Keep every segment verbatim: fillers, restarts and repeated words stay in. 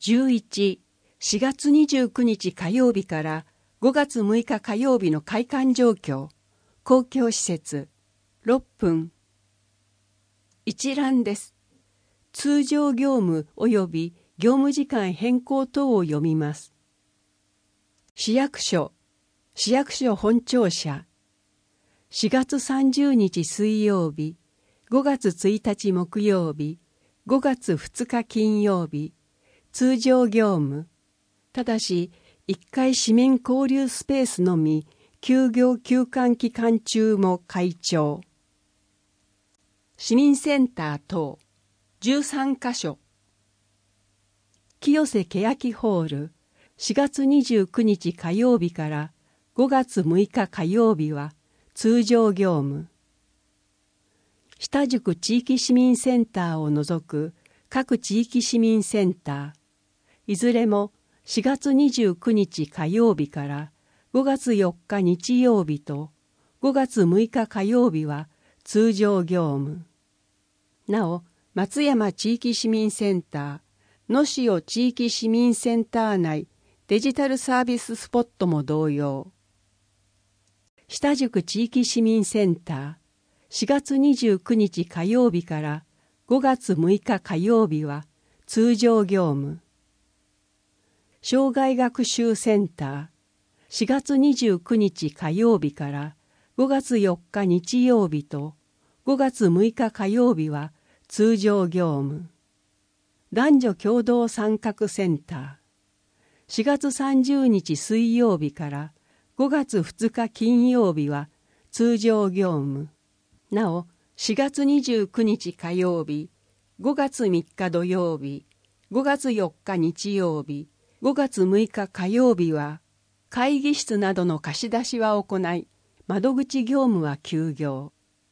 じゅういち、しがつにじゅうくにち火曜日からごがつむいか火曜日の開館状況、公共施設、ろっぷん。一覧です。通常業務及び業務時間変更等を読みます。市役所、市役所本庁舎、しがつさんじゅうにち水曜日、ごがつついたち木曜日、ごがつふつか金曜日、通常業務。ただし、いっかい市民交流スペースのみ、休業休館期間中も開庁。市民センター等、じゅうさんかしょ。清瀬欅ホール、しがつにじゅうくにち火曜日からごがつむいか火曜日は通常業務。日田宿地域市民センターを除く各地域市民センター、いずれもしがつにじゅうくにち火曜日からごがつよっか日曜日とごがつむいか火曜日は通常業務。なお、松山地域市民センター、野潮地域市民センター内デジタルサービススポットも同様。日田宿地域市民センター、しがつにじゅうくにち火曜日からごがつむいか火曜日は通常業務。障害学習センター、しがつにじゅうくにち火曜日からごがつよっか日曜日とごがつむいか火曜日は通常業務。男女共同参画センター、しがつさんじゅうにち水曜日からごがつふつか金曜日は通常業務。なお、しがつにじゅうくにち火曜日、ごがつみっか土曜日、ごがつよっか日曜日、ごがつむいか火曜日は会議室などの貸し出しは行い、窓口業務は休業。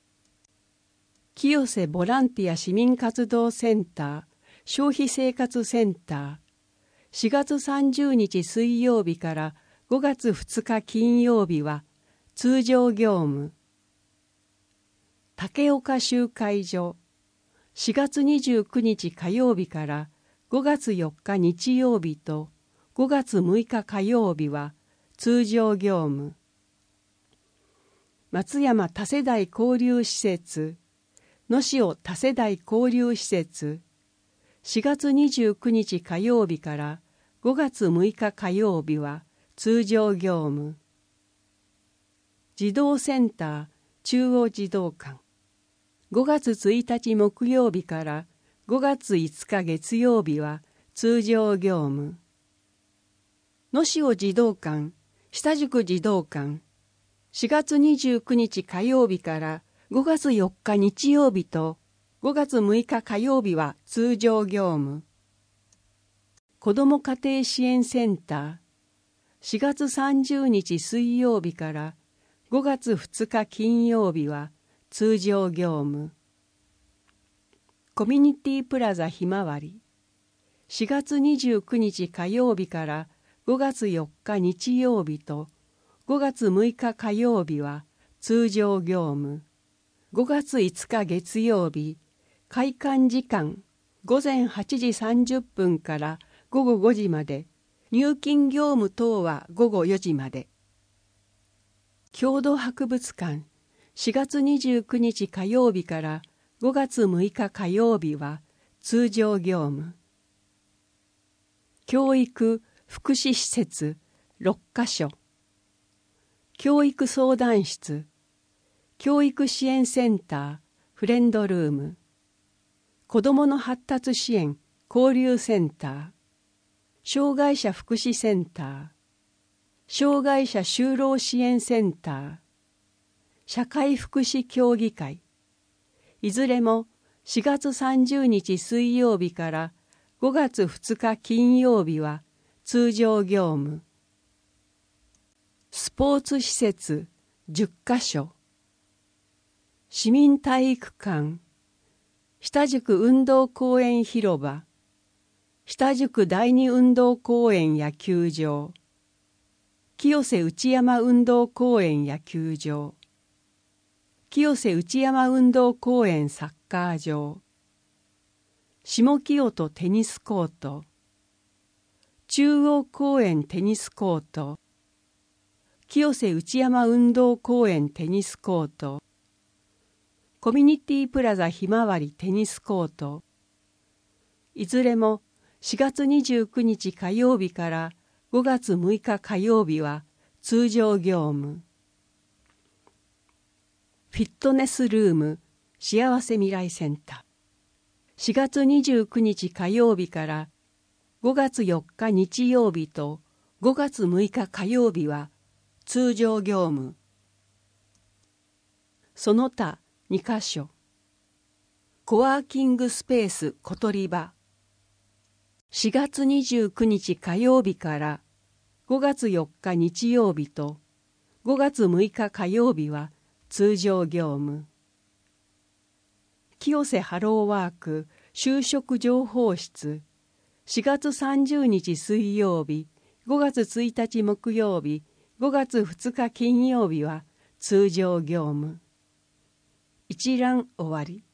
清瀬ボランティア市民活動センター、消費生活センター、しがつさんじゅうにち水曜日からごがつふつか金曜日は通常業務。竹岡集会所、しがつにじゅうくにち火曜日からごがつよっか日曜日とごがつむいか火曜日は通常業務。松山多世代交流施設、野潮多世代交流施設、しがつにじゅうくにち火曜日からごがつむいか火曜日は通常業務。児童センター中央児童館、ごがつついたち木曜日からごがついつか月曜日は通常業務。野潮児童館、日田宿児童館、しがつにじゅうくにち火曜日からごがつよっか日曜日とごがつむいか火曜日は通常業務。子ども家庭支援センター、しがつさんじゅうにち水曜日からごがつふつか金曜日は通常業務。コミュニティプラザひまわり、しがつにじゅうくにち火曜日からごがつよっか日曜日とごがつむいか火曜日は通常業務。ごがついつか月曜日、開館時間ごぜんはちじさんじゅっぷんからごごごじまで、入金業務等はごごよじまで。郷土博物館、しがつにじゅうくにち火曜日からごがつむいか火曜日は通常業務。教育・福祉施設ろっかしょ。教育相談室、教育支援センターフレンドルーム、子どもの発達支援交流センター、障害者福祉センター、障害者就労支援センター、社会福祉協議会、いずれもしがつさんじゅうにち水曜日からごがつふつか金曜日は通常業務。スポーツ施設じゅっかしょ。市民体育館、日田宿運動公園広場、日田宿第二運動公園野球場、清瀬内山運動公園野球場、清瀬内山運動公園サッカー場、下清戸テニスコート、 中央公園テニスコート、清瀬内山運動公園テニスコート、コミュニティプラザひまわりテニスコート、いずれもしがつにじゅうくにち火曜日からごがつむいか火曜日は通常業務。フィットネスルーム幸せ未来センター、しがつにじゅうくにち火曜日からごがつよっか日曜日とごがつむいか火曜日は通常業務。その他にかしょ、コワーキングスペース小鳥場、しがつにじゅうくにち火曜日からごがつよっか日曜日とごがつむいか火曜日は通常業務。清瀬ハローワーク就職情報室、しがつさんじゅうにち水曜日、ごがつついたち木曜日、ごがつふつか金曜日は通常業務。一覧終わり。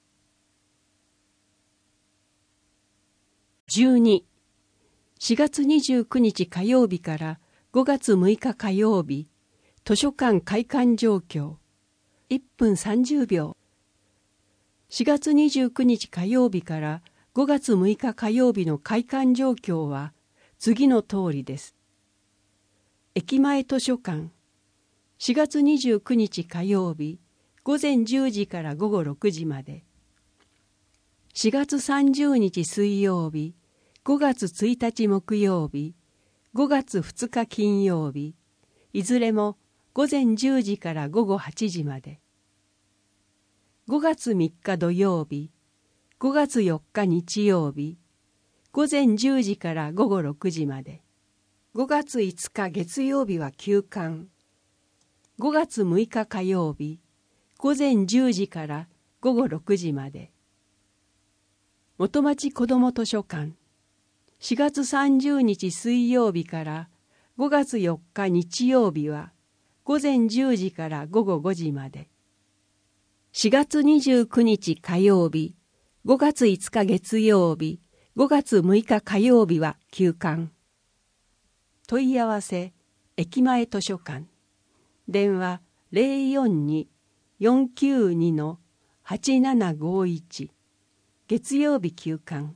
じゅうに、しがつにじゅうくにち火曜日からごがつむいか火曜日、図書館開館状況、いっぷんさんじゅうびょう。しがつにじゅうくにち火曜日からごがつむいか火曜日の開館状況は次の通りです。駅前図書館、しがつにじゅうくにち火曜日、ごぜんじゅうじからごごろくじまで。しがつさんじゅうにち水曜日、ごがつついたち木曜日、ごがつふつか金曜日、いずれもごぜんじゅうじからごごはちじまで。ごがつみっか土曜日、ごがつよっか日曜日、ごぜんじゅうじからごごろくじまで。ごがついつか月曜日は休館。ごがつむいか火曜日、ごぜんじゅうじからごごろくじまで。元町子ども図書館、しがつさんじゅうにち水曜日からごがつよっか日曜日はごぜんじゅうじからごごごじまで。しがつにじゅうくにち火曜日、ごがついつか月曜日、ごがつむいか火曜日は休館。問い合わせ、駅前図書館。電話 ゼロよんに よんきゅうに はちななごいち。月曜日休館。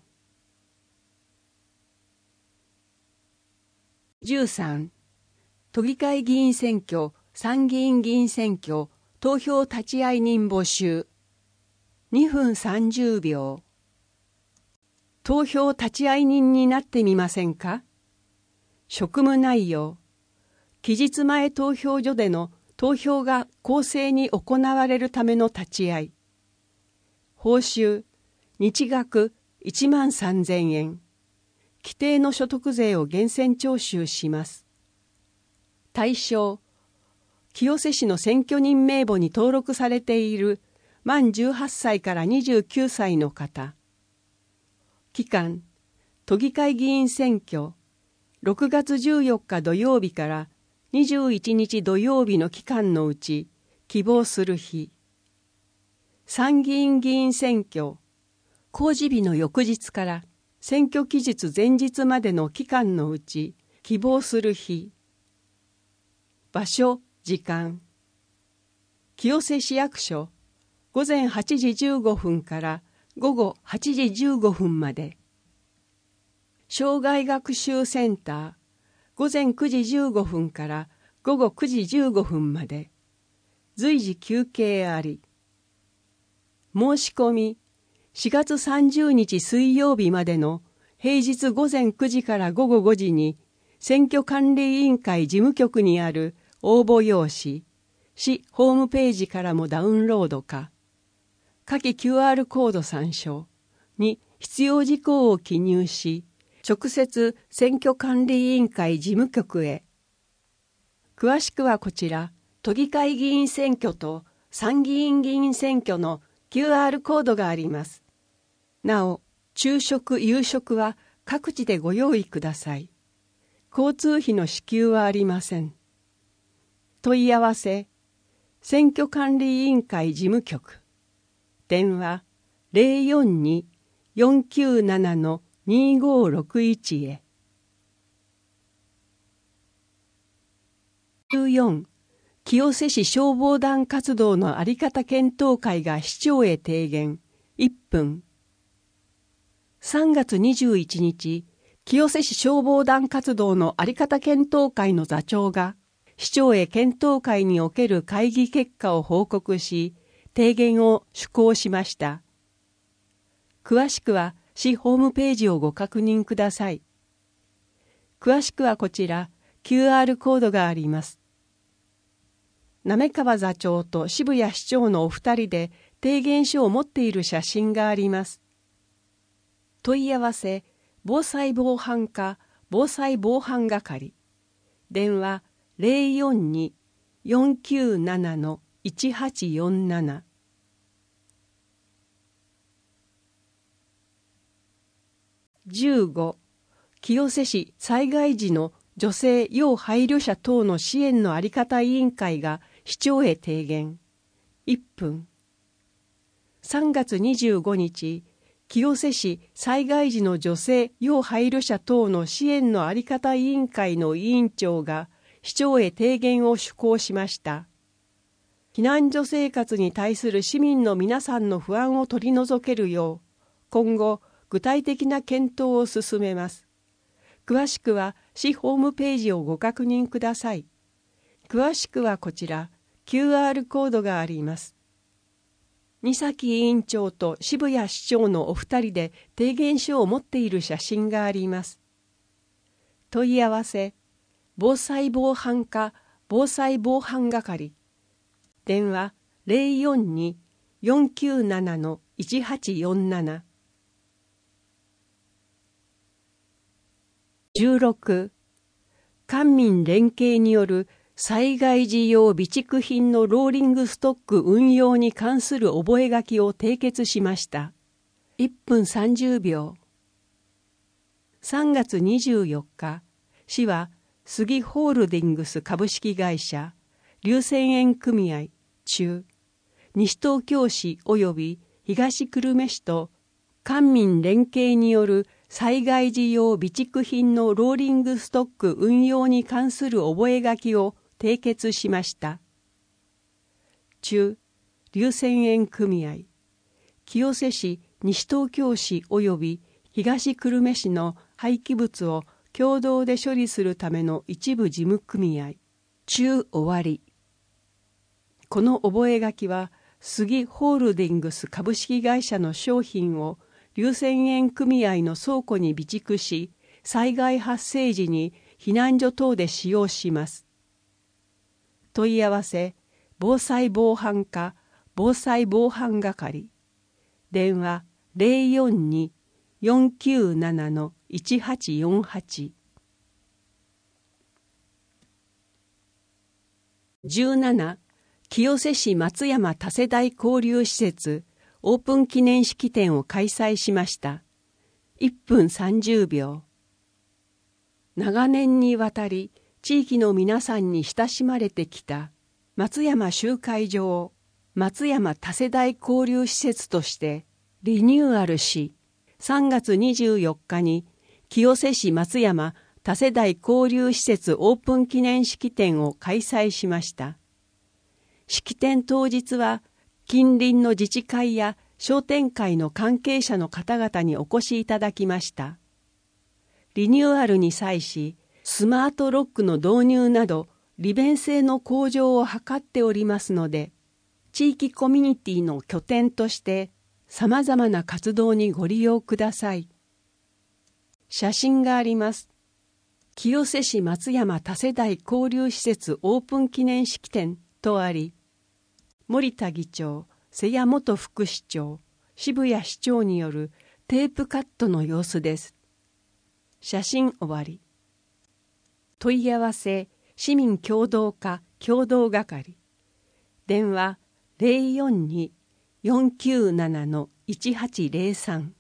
じゅうさん、都議会議員選挙、参議院議員選挙、投票立会人募集。にふんさんじゅうびょう。投票立会人になってみませんか？職務内容。期日前投票所での投票が公正に行われるための立ち会い。報酬、日額いちまんさんぜんえん。規定の所得税を源泉徴収します。対象、清瀬市の選挙人名簿に登録されている満じゅうはっさいからにじゅうきゅうさいの方。期間、都議会議員選挙、ろくがつじゅうよっか土曜日からにじゅういちにち土曜日の期間のうち希望する日。参議院議員選挙、公示日の翌日から選挙期日前日までの期間のうち希望する日。場所、時間。清瀬市役所、ごぜんはちじじゅうごふんからごごはちじじゅうごふんまで。生涯学習センター、ごぜんくじじゅうごふんからごごくじじゅうごふんまで。随時休憩あり。申し込み、しがつさんじゅうにち水曜日までの平日ごぜんくじからごごごじに選挙管理委員会事務局にある応募用紙、市ホームページからもダウンロードか、下記 キューアール コード参照に必要事項を記入し、直接選挙管理委員会事務局へ。詳しくはこちら、都議会議員選挙と参議院議員選挙の キューアール コードがあります。なお、昼食・夕食は各地でご用意ください。交通費の支給はありません。問い合わせ、選挙管理委員会事務局。電話 ゼロよんに よんきゅうなな にごろくいち へ。 じゅうよん、清瀬市消防団活動のあり方検討会が市長へ提言。いっぷん。さんがつにじゅういちにち、清瀬市消防団活動のあり方検討会の座長が、市長へ検討会における会議結果を報告し、提言を施行しました。詳しくは市ホームページをご確認ください。詳しくはこちら キューアール コードがあります。滑川座長と渋谷市長のお二人で提言書を持っている写真があります。問い合わせ、防災防犯課防災防犯係。電話 ゼロよんに よんきゅうなな いちはちよんなな。じゅうご、清瀬市災害時の女性要配慮者等の支援のあり方委員会が市長へ提言。いっぷん。さんがつにじゅうごにち、清瀬市災害時の女性要配慮者等の支援のあり方委員会の委員長が市長へ提言を施行しました。避難所生活に対する市民の皆さんの不安を取り除けるよう、今後、具体的な検討を進めます。詳しくは市ホームページをご確認ください。詳しくはこちら キューアール コードがあります。二崎委員長と渋谷市長のお二人で提言書を持っている写真があります。問い合わせ、防災防犯課防災防犯係。電話 ゼロよんに よんきゅうなな いちはちよんなな。じゅうろく、官民連携による災害時用備蓄品のローリングストック運用に関する覚書を締結しました。いっぷんさんじゅうびょう。さんがつにじゅうよっか、市は杉ホールディングス株式会社、龍泉園組合中、西東京市及び東久留米市と官民連携による災害時用備蓄品のローリングストック運用に関する覚書を締結しました。中、龍泉園組合、清瀬市、西東京市及び東久留米市の廃棄物を共同で処理するための一部事務組合、中終わり。この覚書は、杉ホールディングス株式会社の商品を龍泉園組合の倉庫に備蓄し、災害発生時に避難所等で使用します。問い合わせ、防災防犯課防災防犯係。電話 ゼロよんに よんきゅうなな いちはちよんはち。じゅうなな、清瀬市松山多世代交流施設オープン記念式典を開催しました。いっぷんさんじゅうびょう。長年にわたり地域の皆さんに親しまれてきた松山集会所を松山多世代交流施設としてリニューアルし、さんがつにじゅうよっかに清瀬市松山多世代交流施設オープン記念式典を開催しました。式典当日は近隣の自治会や商店会の関係者の方々にお越しいただきました。リニューアルに際し、スマートロックの導入など利便性の向上を図っておりますので、地域コミュニティの拠点としてさまざまな活動にご利用ください。写真があります。清瀬市松山多世代交流施設オープン記念式典とあり、森田議長、瀬谷元副市長、渋谷市長によるテープカットの様子です。写真終わり。問い合わせ、市民協働課協同係。電話 ゼロよんに よんきゅうなな いちはちゼロさん。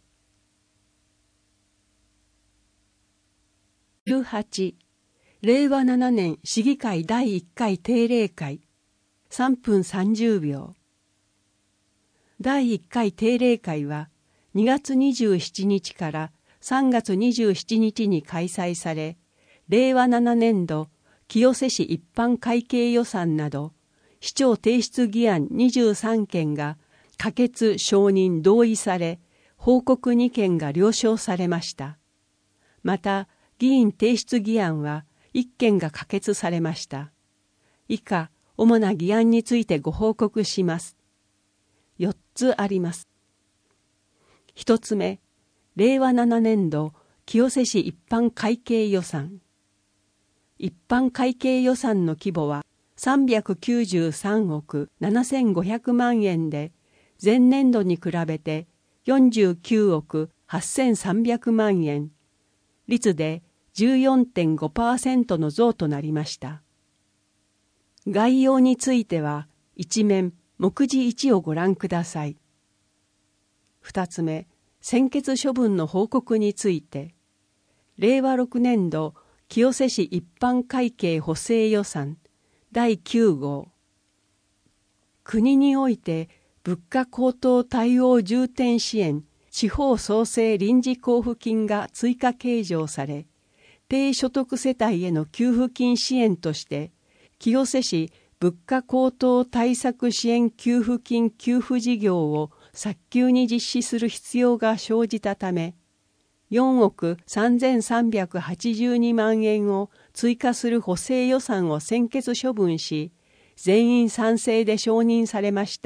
じゅうはち、れいわななねん市議会だいいっかい定例会。さんぷんさんじゅうびょう。だいいっかい定例会はにがつにじゅうしちにちからさんがつにじゅうしちにちに開催され、れいわななねんど清瀬市一般会計予算など、市長提出議案にじゅうさんけんが可決・承認・同意され、報告にけんが了承されました。また、議員提出議案はいっけんが可決されました。以下、主な議案についてご報告します。よっつあります。ひとつめ、れいわななねんど清瀬市一般会計予算。一般会計予算の規模はさんびゃくきゅうじゅうさんおくななせんごひゃくまんえんで、前年度に比べてよんじゅうきゅうおくはっせんさんびゃくまんえん、率で じゅうよんてんごパーセント の増となりました。概要については一面目次いちをご覧ください。二つ目、専決処分の報告について、れいわろくねんど清瀬市一般会計補正予算だいきゅうごう。国において物価高騰対応重点支援地方創生臨時交付金が追加計上され、低所得世帯への給付金支援として清瀬市物価高騰対策支援給付金給付事業を早急に実施する必要が生じたため、よんおくさんぜんさんびゃくはちじゅうにまんえんを追加する補正予算を専決処分し、全員賛成で承認されました。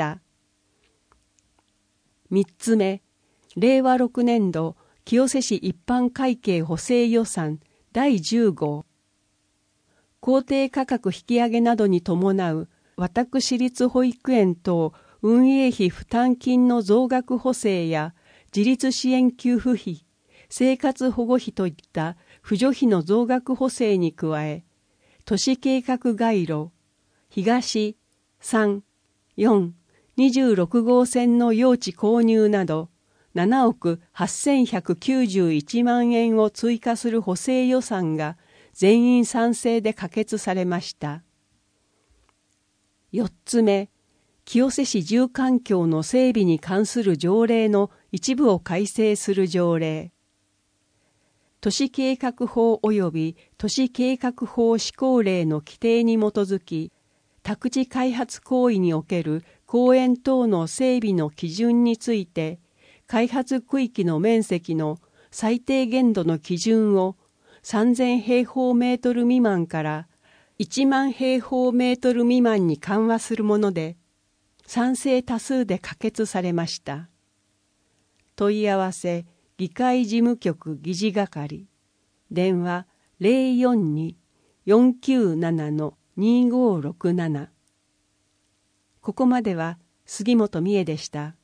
みっつめ、れいわろくねんど清瀬市一般会計補正予算だいじゅうごう。公定価格引き上げなどに伴う私立保育園等運営費負担金の増額補正や自立支援給付費、生活保護費といった扶助費の増額補正に加え、都市計画概路、東、さん、よん、にじゅうろくごうせんの用地購入などななおくはっせんひゃくきゅうじゅういちまんえんを追加する補正予算が全員賛成で可決されました。よっつめ、清瀬市住環境の整備に関する条例の一部を改正する条例。都市計画法及び都市計画法施行令の規定に基づき、宅地開発行為における公園等の整備の基準について、開発区域の面積の最低限度の基準をさんぜんへいほうメートル未満からいちまんへいほうメートル未満に緩和するもので、賛成多数で可決されました。問い合わせ議会事務局議事係、電話 ゼロよんに よんきゅうなな にごろくなな。ここまでは杉本美恵でした。